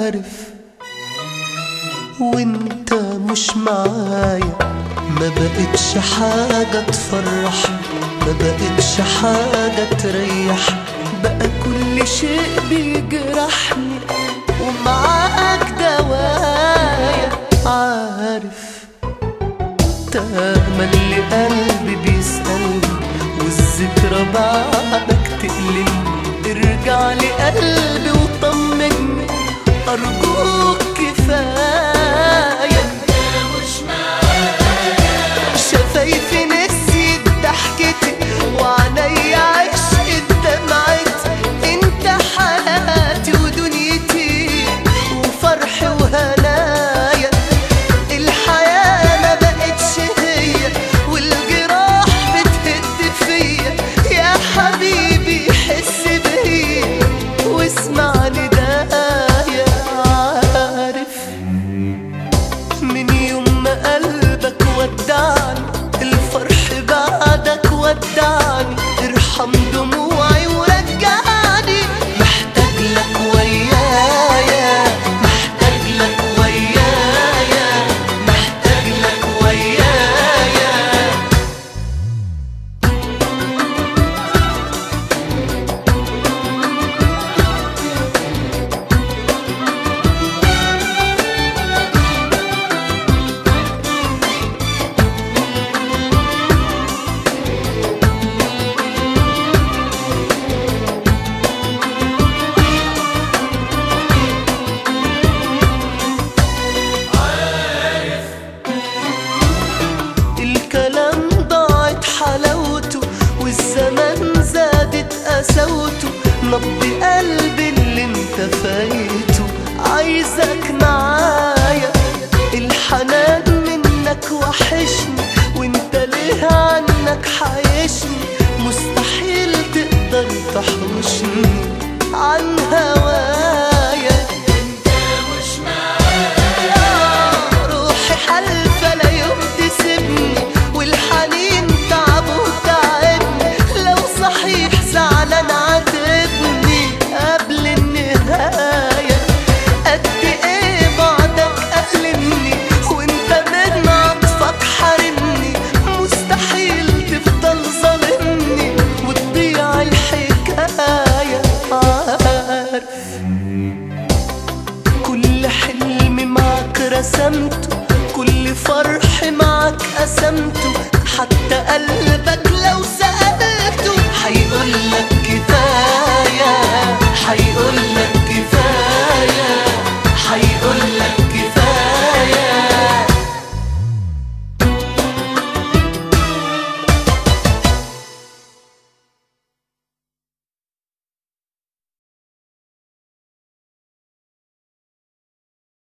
عارف وانت مش معايا ما بقتش حاجة تفرح، ما بقتش حاجة تريح، بقى كل شيء بيجرحني ومعاك دوايا. عارف تملي قلبي بيسألني والذكرى بعدك تقلني، ارجع لي قلبي وطمني أرجوك كفاية. مش معايا شفايفي نسيت ضحكتي وعينيا عشقت دمعتي، انت حياتي ودنيتي وفرحي وهنايا. الحياة ما بقتش هي والجراح بتهد فيا، يا حبيبي حس بيا واسمع ندايا. عارف من يوم ما قلبك ودعني الفرح بعدك ودعني، ارحم دموعي ورجعني، محتاج لك ويايا، محتاج لك ويايا، محتاج لك ويايا. الكلام ضاعت حلاوته والزمان زادت قساوته، نبض قلبي اللي انت فايته عايزك معايا. الحنان منك وحشني وانت ليه عنك حايشني، مستحيل تقدر تحوشني عن هوايا. انت مش معايا روحي حلفة لا يوم تسيبني، والحنين تعب وتعبني، لو صحيح زعلان عاتبني قبل النهاية. قد ايه بعدك ألمني وانت من عطفك حارمني، مستحيل تفضل ظالمني وتضيع الحكاية. عارف كل حلم معك رسمته، كل فرح معك قسمته، حتى قلبك